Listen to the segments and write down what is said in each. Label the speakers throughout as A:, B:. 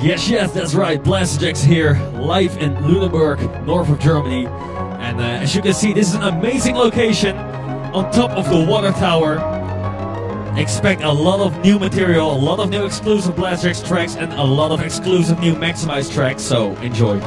A: Yes, that's right. Blasterjaxx here, live in Lüneburg, north of Germany. And as you can see, this is an amazing location on top of the water tower. Expect a lot of new material, a lot of new exclusive Blasterjaxx tracks, and a lot of exclusive new Maxximize tracks, so enjoy.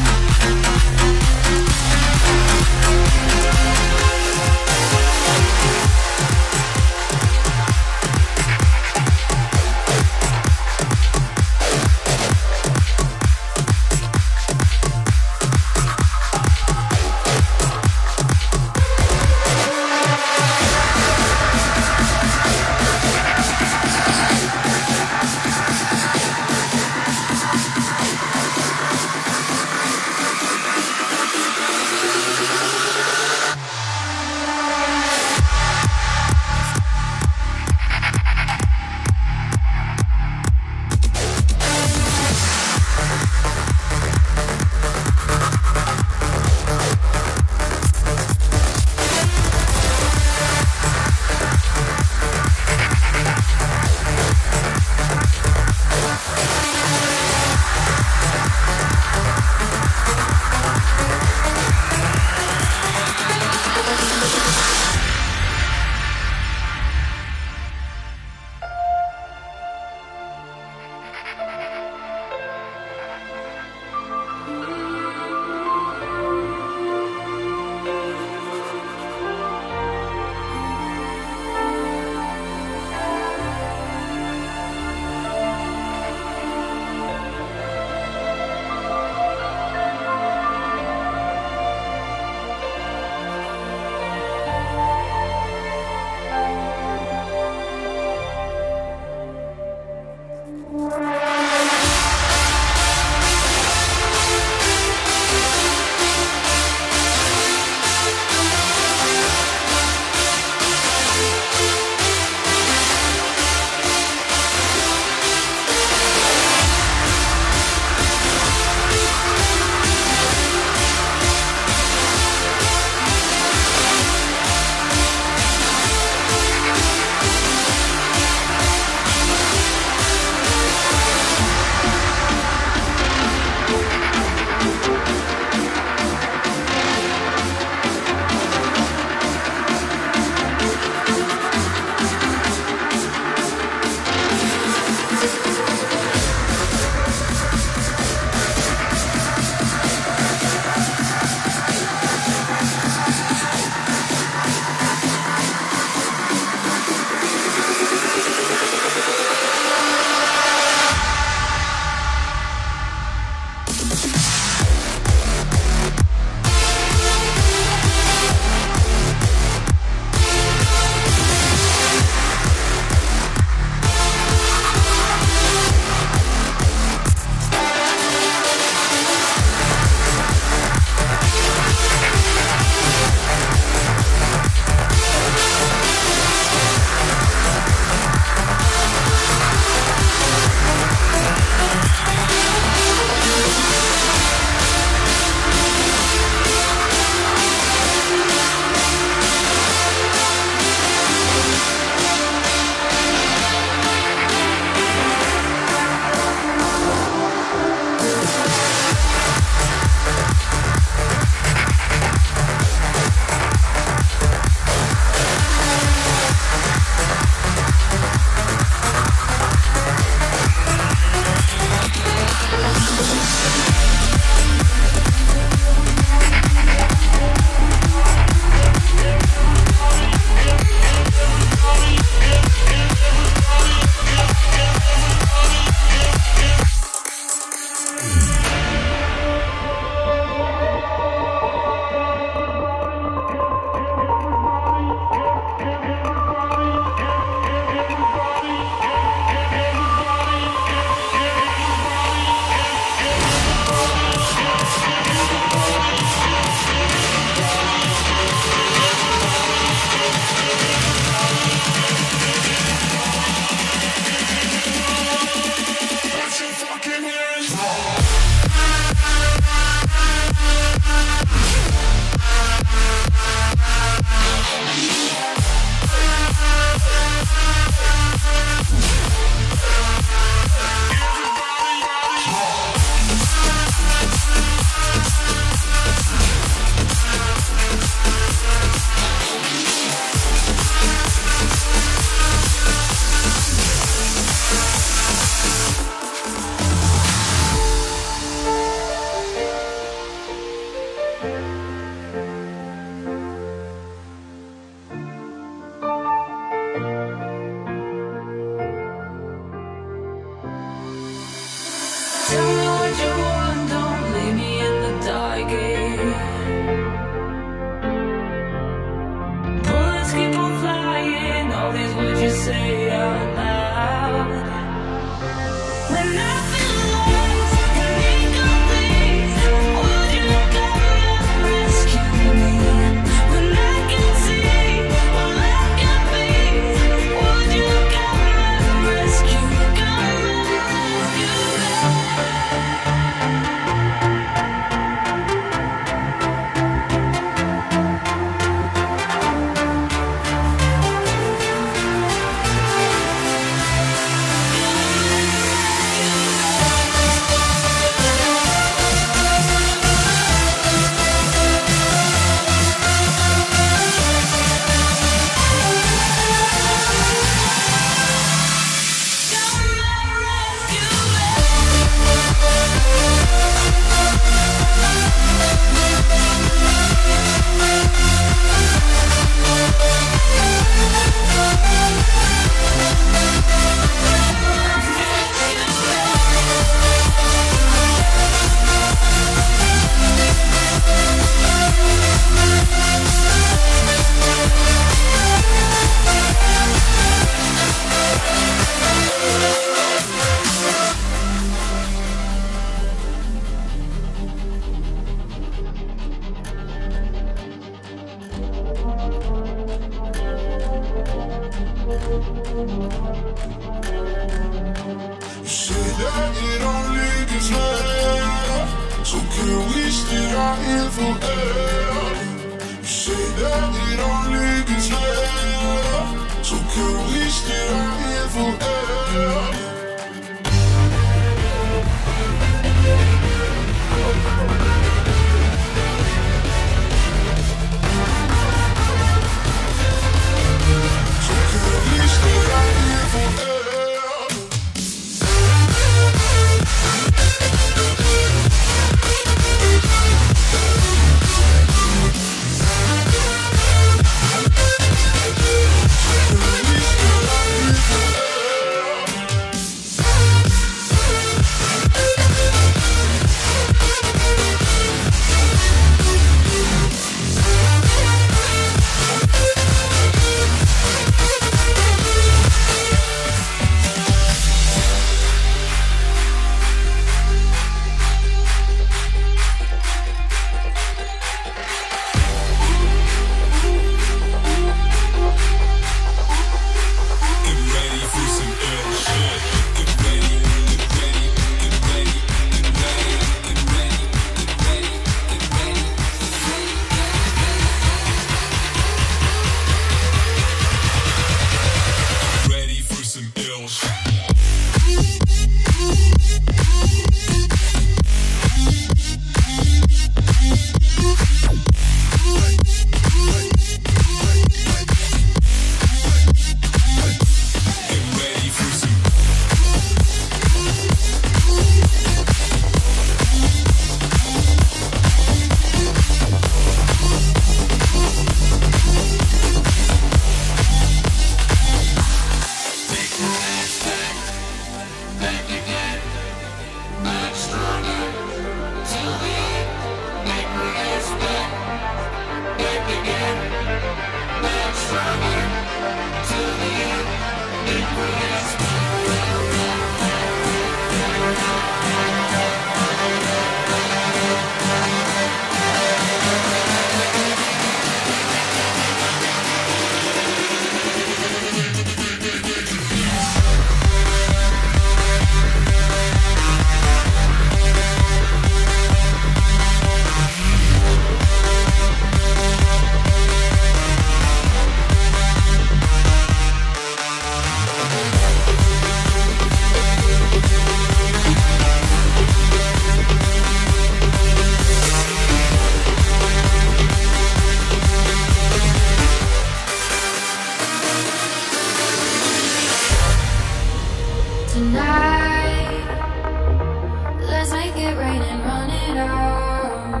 B: it rain and run it out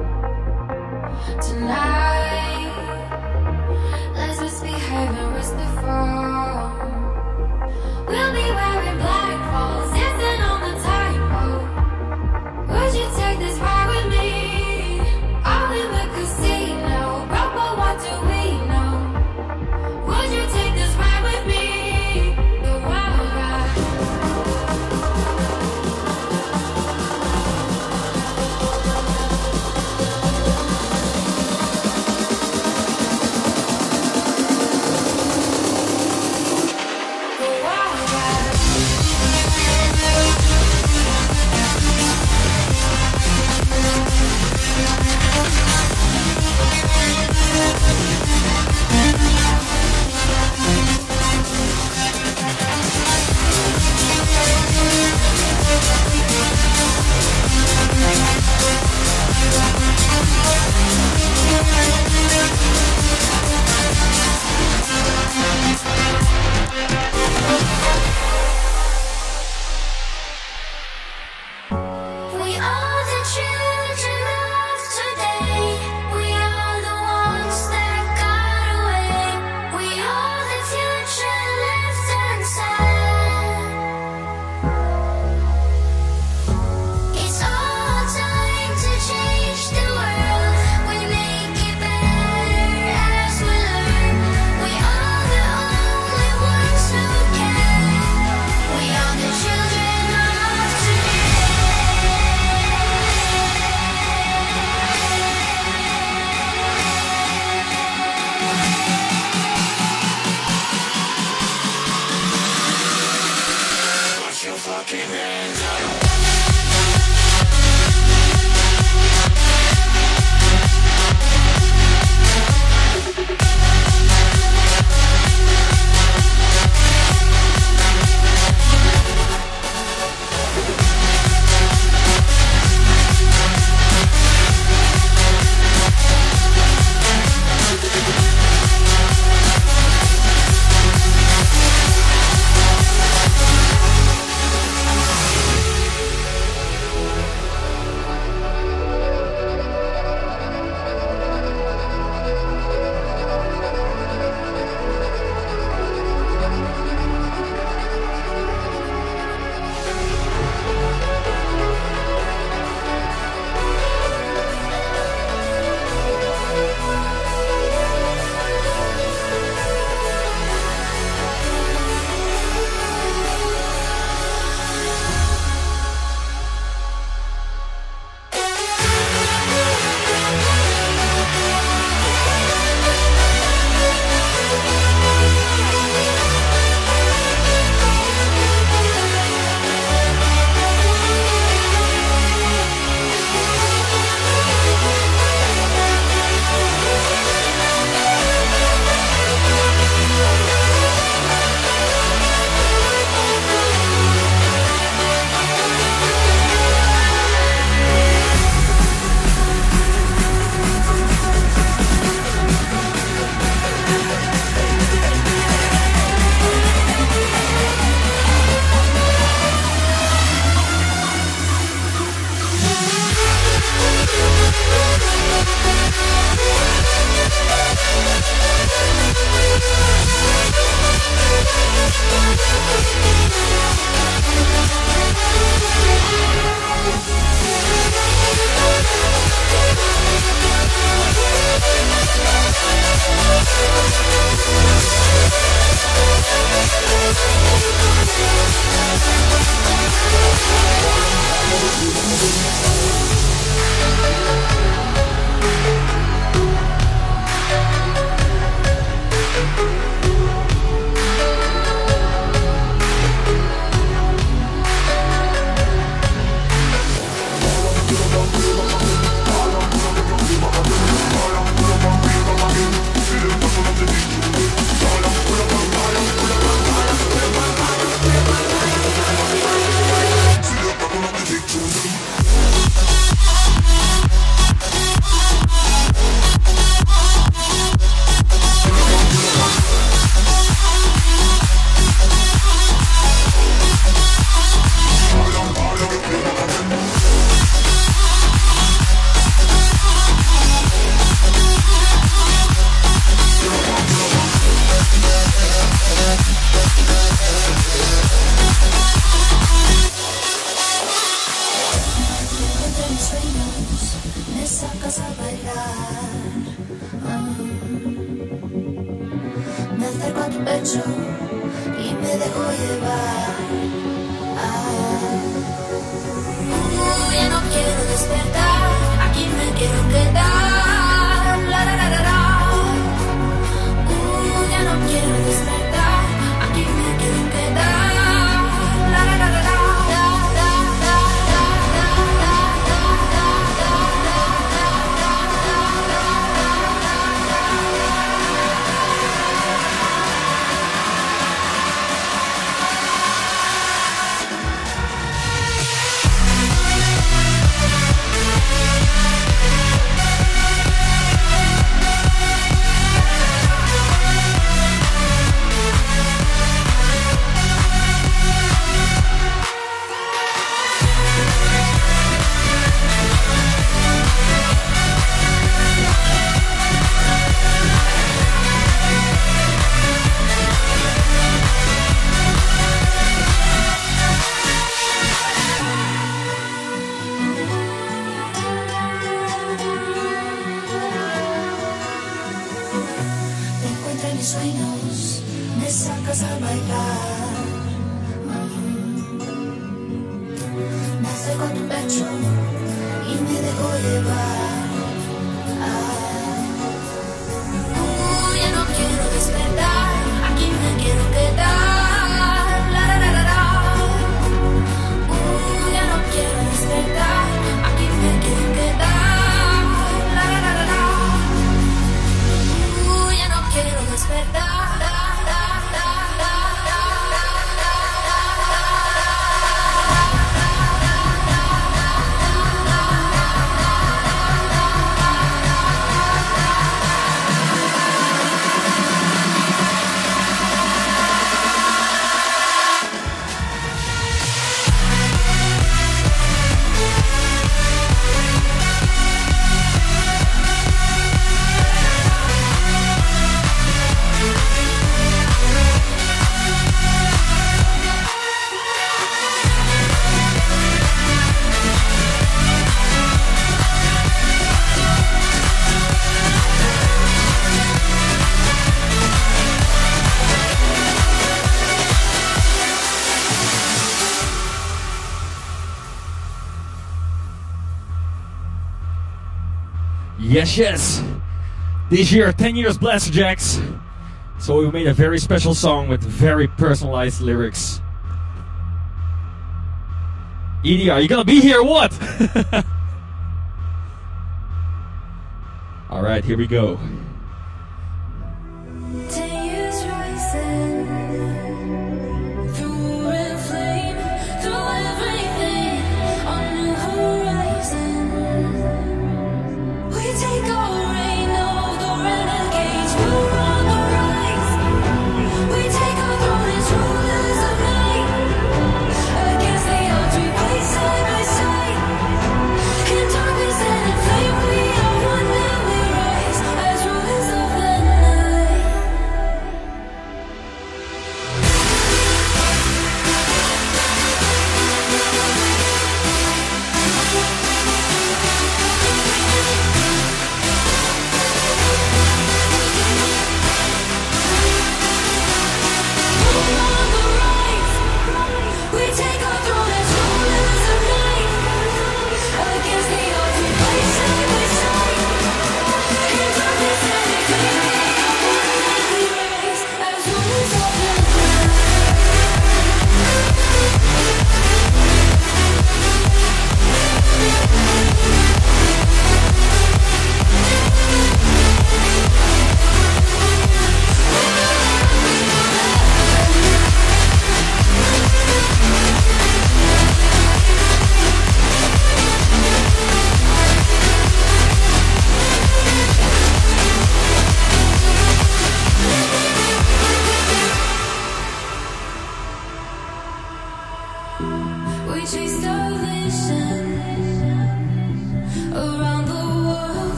B: tonight. Let's just behave and risk the fall. We'll be wearing black falls, dancing on the tightrope. Would you take this ride with me? All in the casino, broke, but what do we know? Would you take this ride with me? The wild ride. The wild ride. We are the children of today. We are the ones that got away. We are the future left unsaid. It's our time to change the world. We make it better as we learn. We are the only ones who can. We are the children of today. Put your fucking hands up. sacas a bailar. Me acerco a tu pecho y me dejo llevar. Ya no quiero despertar, aquí me quiero quedar. La la la la la. Ya no quiero despertar, aquí me quiero quedar. La la la la la. Sueños, me sacas a bailar. Me acerco a tu pecho y me dejo llevar. Ya no quiero despertar, aquí me quiero quedar. La la la la la. Ya no quiero despertar, aquí me quiero quedar. La la la la la. Ya no quiero despertar.
A: Yes, yes. This year, 10 years Blasterjaxx. So we made a very special song with very personalized lyrics. Edie, are you gonna be here or what? Alright, here we go.
B: 10 years rising, through and flame, through everything on the horizon. We take our reign of the renegades, we're on the rise. We take our throne as rulers of night. Against the odds we play side by side. In darkness and in flame we are one and we rise as rulers.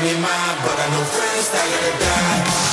C: me mine, but I know friends that gotta die.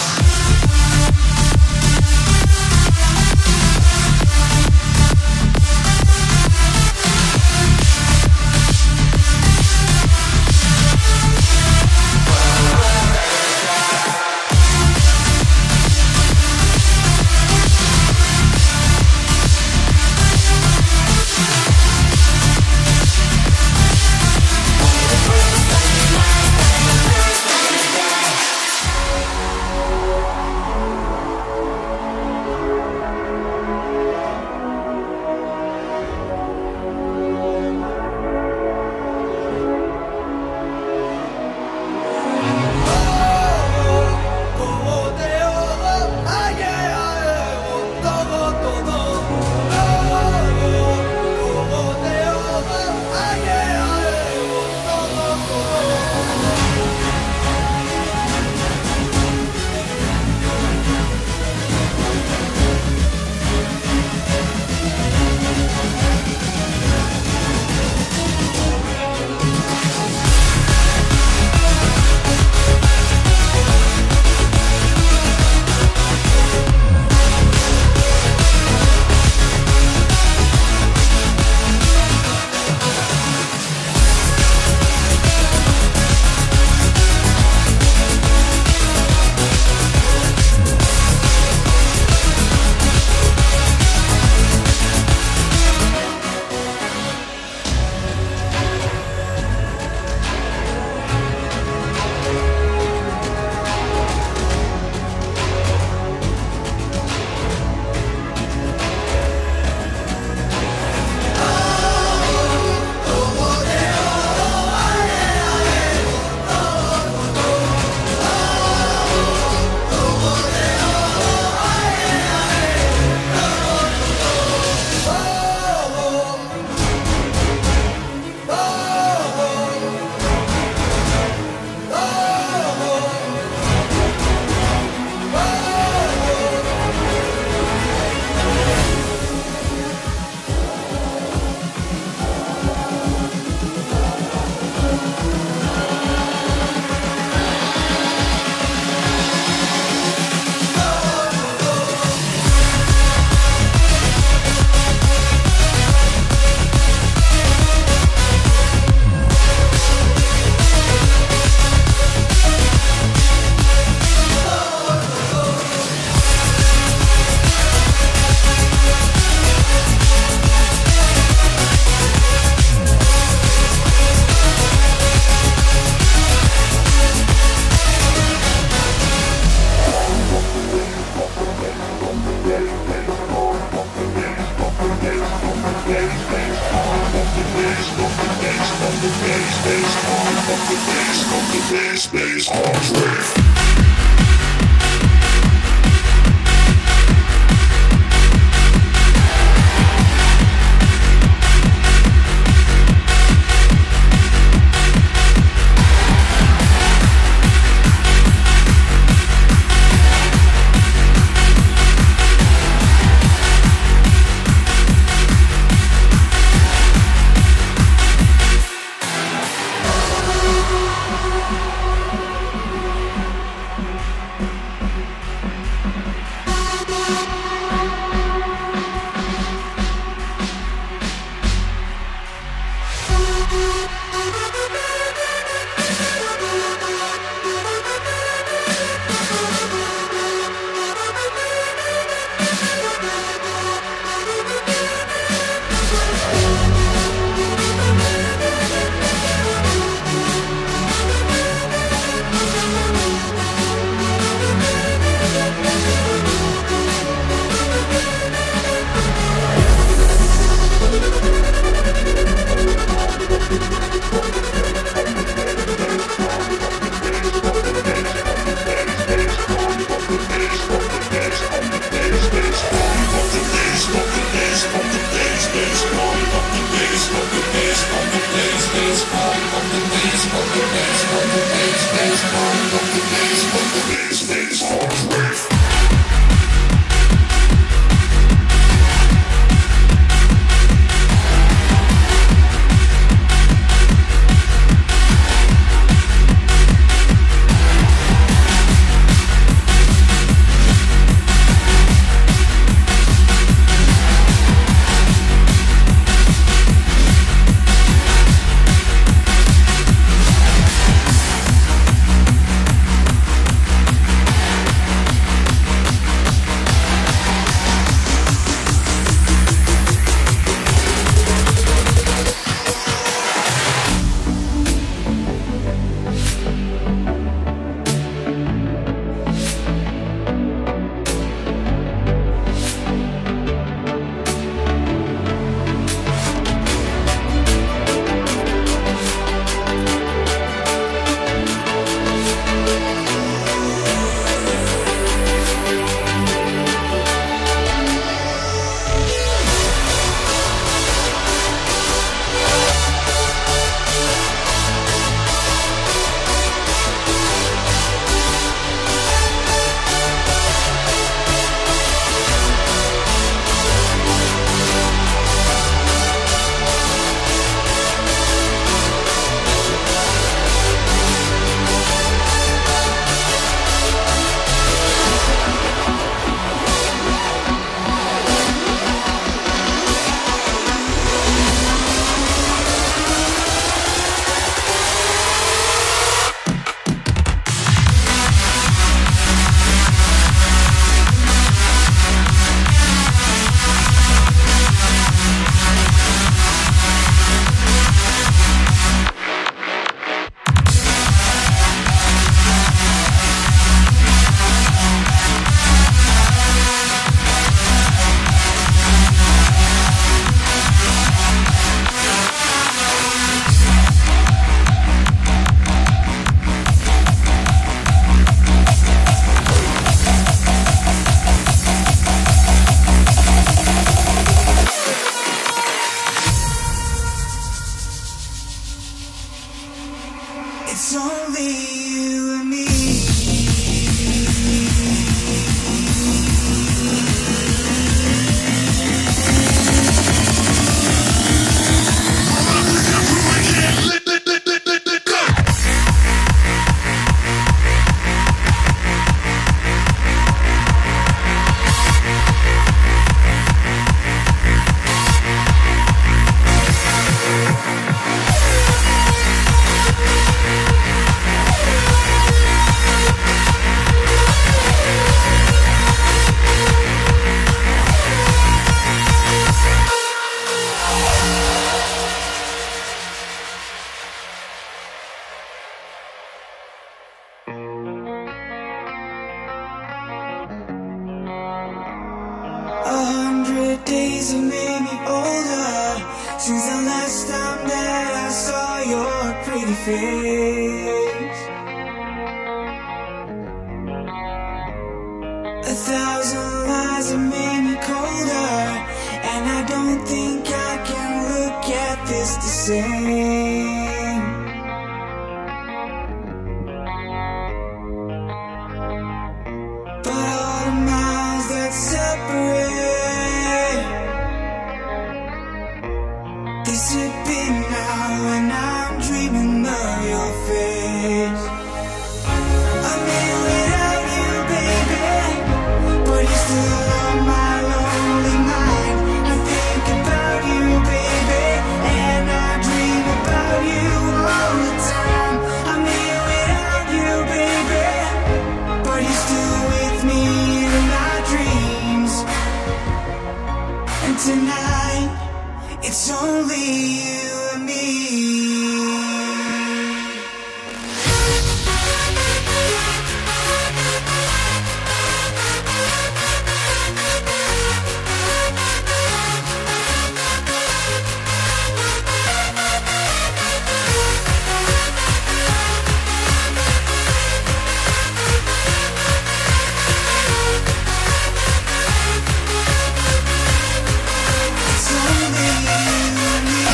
D: Since the last time that I saw your pretty face, 1,000 lies have made me colder, and I don't think I can look at this the same. But all the miles that separate disappear now, and I'm dreaming of your face. I'm here without you, baby, but you're still on my lonely mind. I think about you, baby, and I dream about you all the time. I'm here without you, baby, but you're still with me in my dreams. And tonight, it's only you and me. It's only you and me.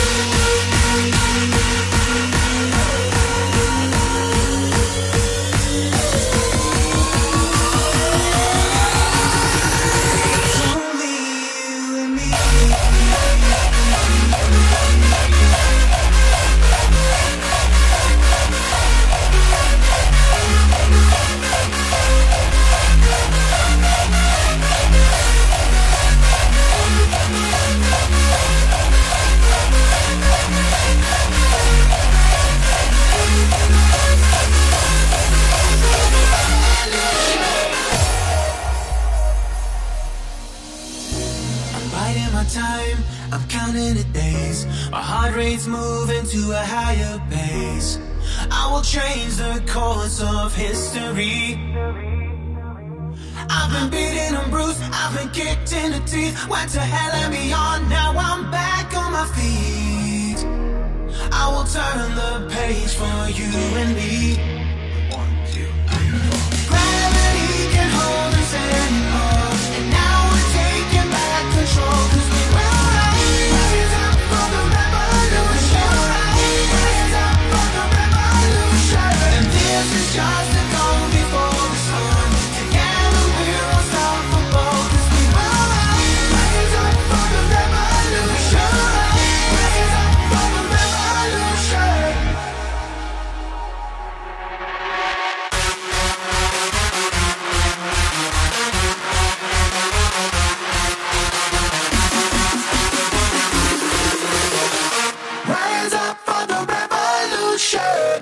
D: It's only you and me. I'm biding my time, I'm counting the days. My heart rate's moving to a higher pace. I will change the course of history. I've been beaten and bruised, I've been kicked in the teeth. Went to hell and beyond, now I'm back on my feet. I will turn the page for you and me. Gravity can't hold us anymore, and now we're taking back control. 'Cause we will rise up for the revolution. Rise up for the revolution. And this is just the dawn before the sun. Together we're unstoppable. 'Cause we will rise up for the revolution. Rise up for the revolution. Rise up for the revolution.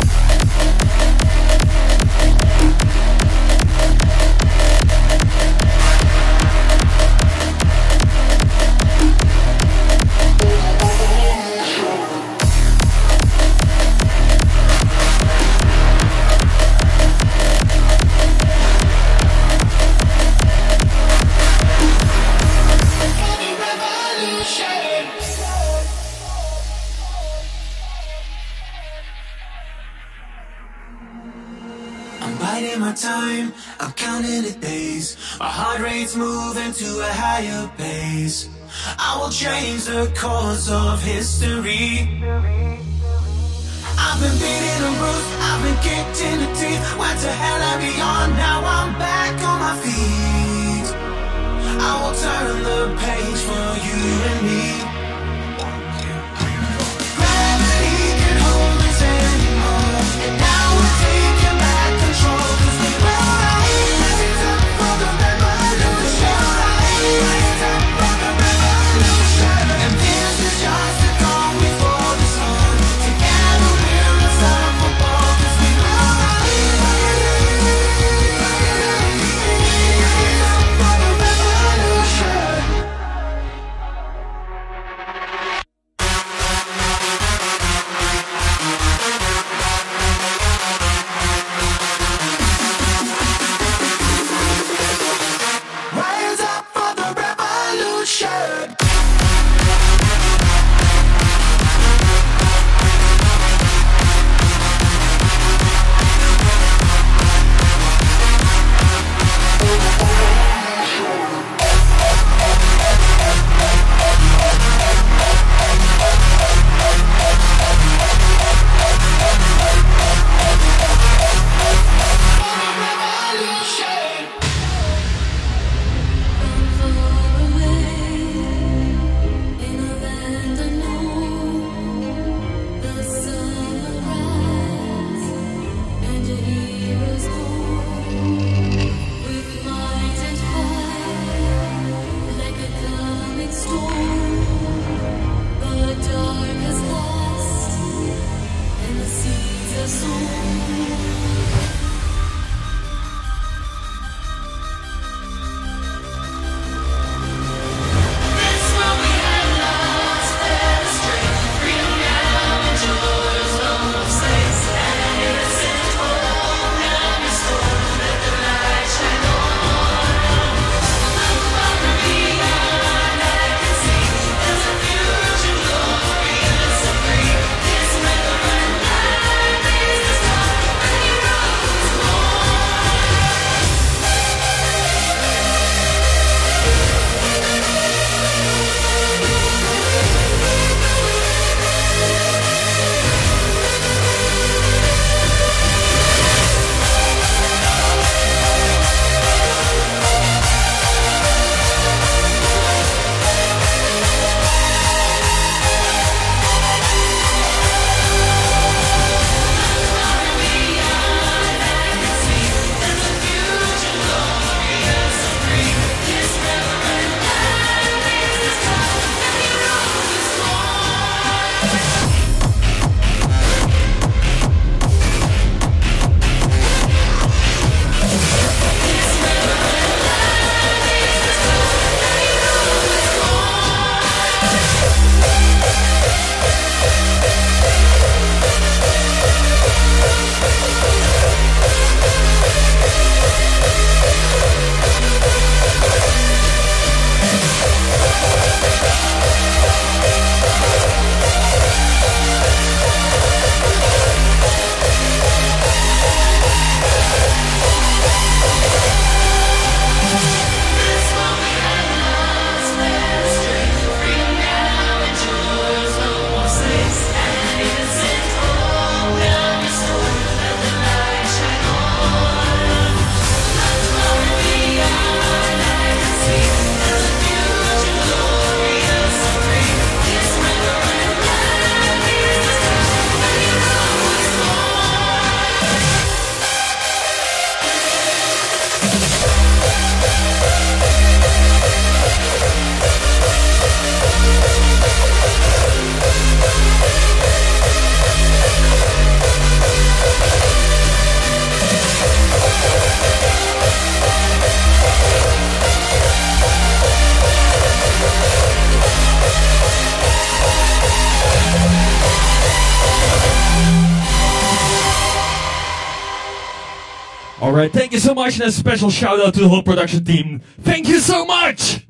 D: I'm biding my time, I'm counting the days. My heart rate's moving to a higher pace. I will change the course of history. I've been beaten and bruised, I've been kicked in the teeth. Went to hell and beyond, now I'm back on my feet. I will turn the page for you and me. Gravity can't hold us anymore, and now we're taking back control. 'Cause we will rise up for the revolution. Rise up for the revolution. And this is just the dawn before the sun. Together we're unstoppable. 'Cause we will rise up for the revolution.
A: Alright, thank you so much, and a special shout out to the whole production team. Thank you so much!